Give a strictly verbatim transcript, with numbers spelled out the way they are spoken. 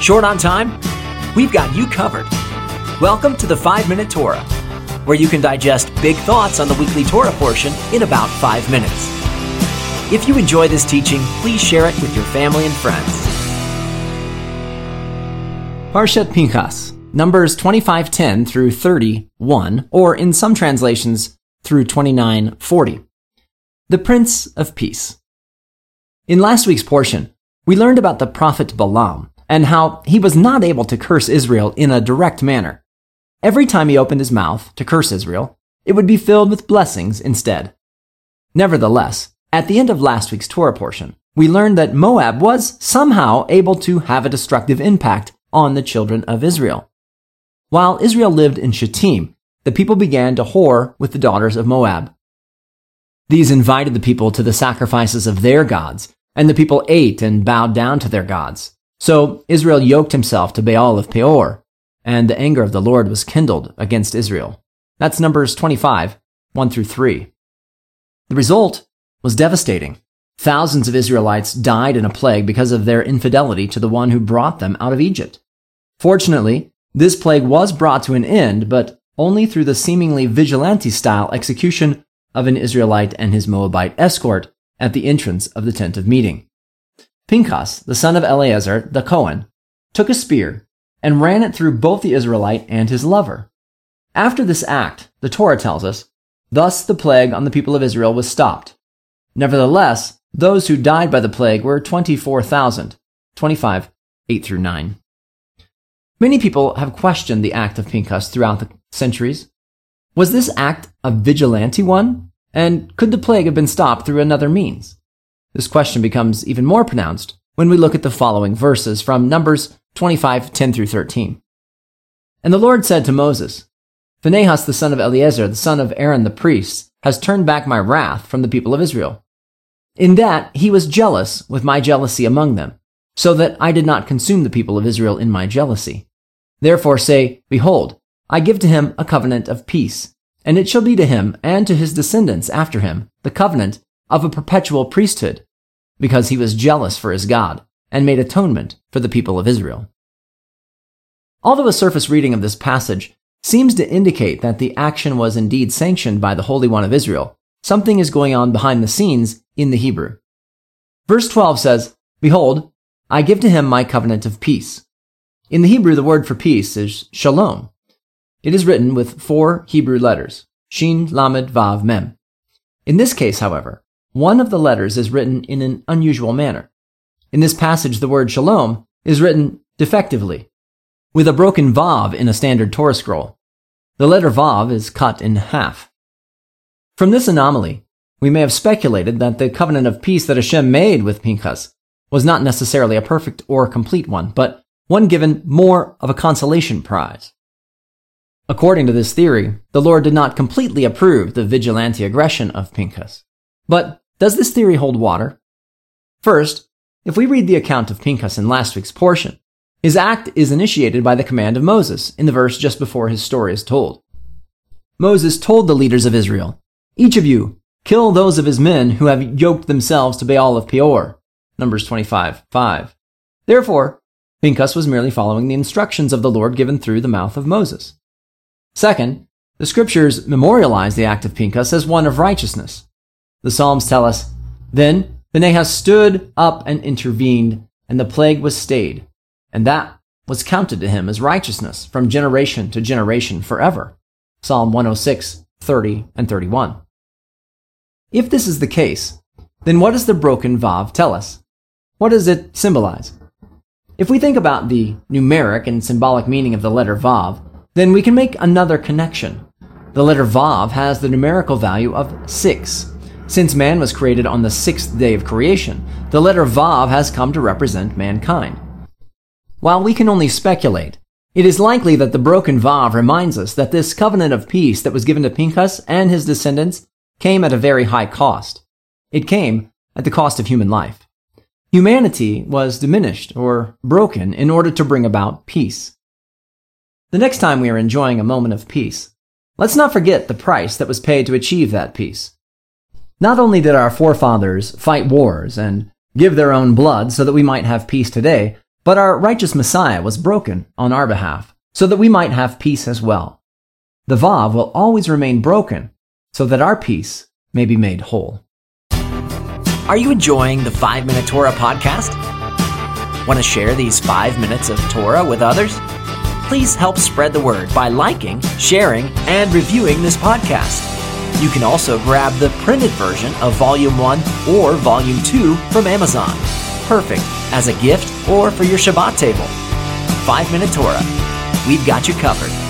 Short on time? We've got you covered. Welcome to the five minute Torah, where you can digest big thoughts on the weekly Torah portion in about five minutes. If you enjoy this teaching, please share it with your family and friends. Parshat Pinchas, Numbers twenty-five ten through thirty-one, or in some translations, through twenty-nine forty. The Prince of Peace. In last week's portion, we learned about the prophet Balaam and how he was not able to curse Israel in a direct manner. Every time he opened his mouth to curse Israel, it would be filled with blessings instead. Nevertheless, at the end of last week's Torah portion, we learned that Moab was somehow able to have a destructive impact on the children of Israel. While Israel lived in Shittim, the people began to whore with the daughters of Moab. These invited the people to the sacrifices of their gods, and the people ate and bowed down to their gods. So Israel yoked himself to Baal of Peor, and the anger of the Lord was kindled against Israel. That's Numbers twenty-five, one through three. The result was devastating. Thousands of Israelites died in a plague because of their infidelity to the one who brought them out of Egypt. Fortunately, this plague was brought to an end, but only through the seemingly vigilante-style execution of an Israelite and his Moabite escort at the entrance of the tent of meeting. Pinchas, the son of Eleazar, the Cohen, took a spear and ran it through both the Israelite and his lover. After this act, the Torah tells us, thus the plague on the people of Israel was stopped. Nevertheless, those who died by the plague were twenty-four thousand, twenty-five, eight through nine. Many people have questioned the act of Pinchas throughout the centuries. Was this act a vigilante one? And could the plague have been stopped through another means? This question becomes even more pronounced when we look at the following verses from Numbers twenty-five, ten through thirteen. And the Lord said to Moses, Phinehas the son of Eleazar, the son of Aaron the priest, has turned back my wrath from the people of Israel. In that he was jealous with my jealousy among them, so that I did not consume the people of Israel in my jealousy. Therefore say, Behold, I give to him a covenant of peace, and it shall be to him and to his descendants after him the covenant of a perpetual priesthood, because he was jealous for his God, and made atonement for the people of Israel. Although a surface reading of this passage seems to indicate that the action was indeed sanctioned by the Holy One of Israel, something is going on behind the scenes in the Hebrew. Verse twelve says, Behold, I give to him my covenant of peace. In the Hebrew, the word for peace is shalom. It is written with four Hebrew letters, Shin, Lamed, Vav, Mem. In this case, however, one of the letters is written in an unusual manner. In this passage, the word shalom is written defectively, with a broken Vav in a standard Torah scroll. The letter Vav is cut in half. From this anomaly, we may have speculated that the covenant of peace that Hashem made with Pinchas was not necessarily a perfect or complete one, but one given more of a consolation prize. According to this theory, the Lord did not completely approve the vigilante aggression of Pinchas. But does this theory hold water? First, if we read the account of Pinchas in last week's portion, his act is initiated by the command of Moses in the verse just before his story is told. Moses told the leaders of Israel, Each of you, kill those of his men who have yoked themselves to Baal of Peor. Numbers twenty-five, five. Therefore, Pinchas was merely following the instructions of the Lord given through the mouth of Moses. Second, the scriptures memorialize the act of Pinchas as one of righteousness. The Psalms tell us, Then Phinehas stood up and intervened, and the plague was stayed, and that was counted to him as righteousness from generation to generation forever. Psalm one oh six, thirty, and thirty-one. If this is the case, then what does the broken Vav tell us? What does it symbolize? If we think about the numeric and symbolic meaning of the letter Vav, then we can make another connection. The letter Vav has the numerical value of six. Since man was created on the sixth day of creation, the letter Vav has come to represent mankind. While we can only speculate, it is likely that the broken Vav reminds us that this covenant of peace that was given to Pinchas and his descendants came at a very high cost. It came at the cost of human life. Humanity was diminished or broken in order to bring about peace. The next time we are enjoying a moment of peace, let's not forget the price that was paid to achieve that peace. Not only did our forefathers fight wars and give their own blood so that we might have peace today, But our righteous Messiah was broken on our behalf, so that we might have peace as well. The Vav will always remain broken, so that our peace may be made whole. Are you enjoying the five minute Torah podcast? Want to share these five minutes of Torah with others? Please help spread the word by liking, sharing, and reviewing this podcast. You can also grab the printed version of Volume one or Volume two from Amazon. Perfect as a gift or for your Shabbat table. five minute Torah. We've got you covered.